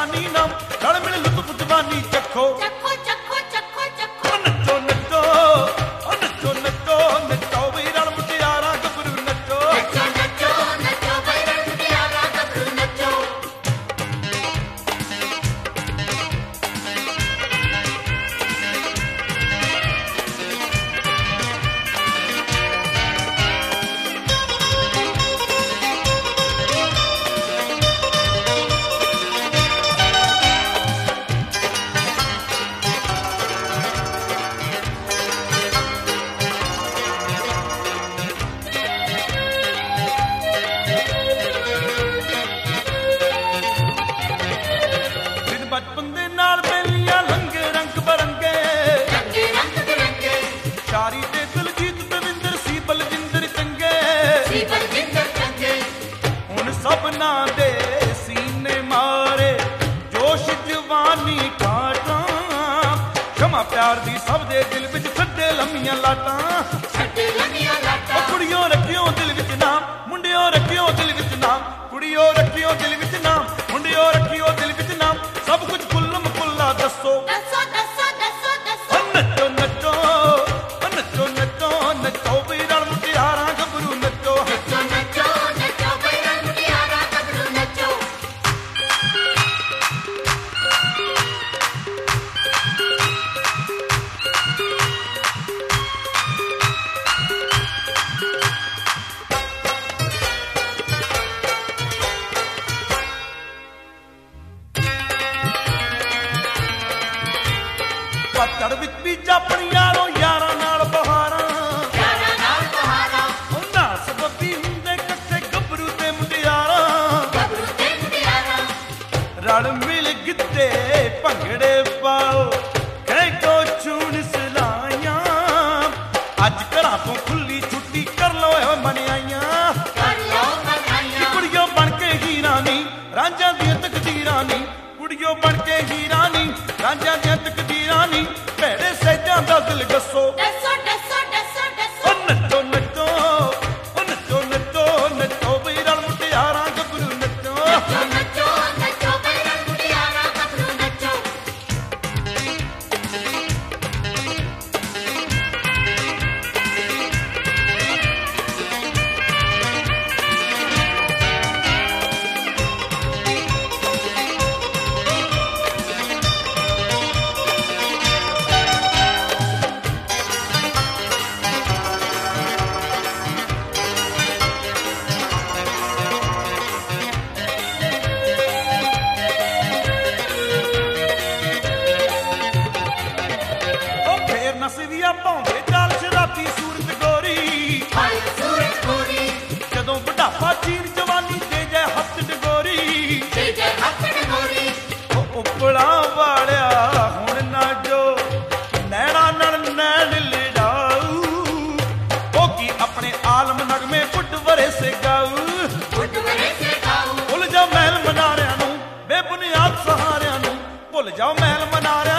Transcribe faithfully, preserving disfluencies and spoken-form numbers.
जवानी नाम रल मिल लुत्फ जवानी चखो ਚੱਖੋ ਚੱਖੋ ਚੱਖੋ ਚੱਖੋ नचो नचो ओ नचो नचो नचो वी रल मुटियारा गभरू नचो ਨੱਚੋ ਨੱਚੋ ਨੱਚੋ ਬਈ ਰਲ ਮੁਟਿਆਰਾਂ ਗੱਭਰੂ ਨੱਚੋ दिन बचपन दे नाल बेलियां लंघे रंग बरंगे ਰੰਗੇ ਰੰਗ ਬਿਰੰਗੇ शारी ते दलजीत दविंदर सी बलजिंदर चंगे ਸੀ ਬਲਜਿੰਦਰ ਚੰਗੇ हुण सबना दे सीने मारे जोश जवानी काटां क्षमा प्यार दी सब दे दिल विच छड्डे लम्मियां लाटां ਛੱਡੇ ਲੰਮੀਆਂ ओ ਲਾਟਾਂ कुड़ियों रखियो दिल विच नाम मुंडियों रखियो दिल विच नाम कुड़ियों रखियो दिल विच नाम मुंडियों रखियो दिल विच नाम सब कुछ कुल्लम कुल्ला दसो ਦੱਸੋ ਦੱਸੋ ਦੱਸੋ ਦੱਸੋ नचो नचो ओ नचो नचो नचो वी रल मुटियारां गभरू नचो ਨੱਚੋ ਨੱਚੋ ਨੱਚੋ ਬਈ ਰਲ ਮੁਟਿਆਰਾਂ ਗੱਭਰੂ ਨੱਚੋ ਪਤੜ ਵਿੱਚ ਵੀ ਜਾਪਣੀ ਯਾਰੋ ਯਾਰਾਂ ਨਾਲ ਬਹਾਰਾਂ ਯਾਰਾਂ ਨਾਲ ਬਹਾਰਾਂ ਉਹਨਾਂ ਸਬੱਬੀ ਹੁੰਦੇ ਕੱਠੇ ਗੱਭਰੂ ਤੇ ਮੁਟਿਆਰਾਂ ਗੱਭਰੂ ਤੇ ਮੁਟਿਆਰਾਂ ਰਲ ਮਿਲ ਗਿੱਧੇ ਭੰਗੜੇ ਪਾਓ ਕਹਿ ਕੋ ਚੂਣ ਸਲਾਈਆਂ ਅੱਜ ਘਰਾਂ ਤੋਂ ਖੁੱਲੀ ਛੁੱਟੀ ਕਰ ਲਓ ਏ ਮਨਿਆਈਆਂ ਕਰ ਲਓ ਮਨਾਈਆਂ ਕੁੜੀਓ ਬਣ ਕੇ ਹੀਰਾਂ ਨੀ ਰਾਂਝਾਂ ਦੀਆਂ ਤਕਦੀਰਾਂ ਨੀ ਕੁੜੀਓ ਬਣ ਕੇ ਹੀਰਾਂ ਨੀ ਰਾਂਝਾਂ ਦੀਆਂ ਤਕਦੀਰਾਂ ਨੀ ਭੈੜੇ ਸਹਿਜਾਂ ਦਾ ਦਿਲ ਗੱਸੋ ਦੱਸੋ ਦੱਸੋ ਦੱਸੋ ਦੱਸੋ ਓ ਨੱਚੋ ਨੱਚੋ ਓ ਨੱਚੋ ਨੱਚੋ ਨੱਚੋ ਵੀ ਰਲ ਮੁਟਿਆਰਾਂ ਗੱਭਰੂ ਨੱਚੋ ਨੱਚੋ ਨੱਚੋ ਨੱਚੋ ਬਈ ਰਲ ਮੁਟਿਆਰਾਂ ਗੱਭਰੂ ਨੱਚੋ ਓ ਫੇਰ ਨਸਵੀਆਂ ਪਾਉਂਦੇ ਚਾਲ ਸ਼ਰਾਬੀ ਸੂਰਤ ਗੋਰੀ ਹਾਏ ਸੂਰਜ ਗੋਰੀ ਜਦੋਂ ਬੁਢਾਪਾ ਚੀਰ ਜਵਾਨੀ ਦੇ ਜੈ ਹੱਥ ਡਗੋਰੀ ਜੈ ਜੈ ਹੱਥੜ ਗੋਰੀ ਓ ਉਪਲਾ ਵਾਲਿਆ ਹੁਣ ਨਾ ਜੋ ਨੈਣਾ ਨਾਲ ਨੈਣ ਲੜਾਊ ਓ ਕੀ ਆਪਣੇ ਆਲਮ ਨਗਮੇ ਬੁੱਢ ਵਰੇ ਸੇ ਗਾਊ ਉੱਡ ਵਰੇ ਸੇ ਗਾਉ ਭੁੱਲ ਜਾ ਮਹਿਲ ਮਨਾਰਿਆਂ ਨੂੰ ਬੇਬੁਨਿਆਦ ਸਹਾਰਿਆਂ ਨੂੰ ਭੁੱਲ ਜਾ ਮਹਿਲ ਮਨਾਰਿਆਂ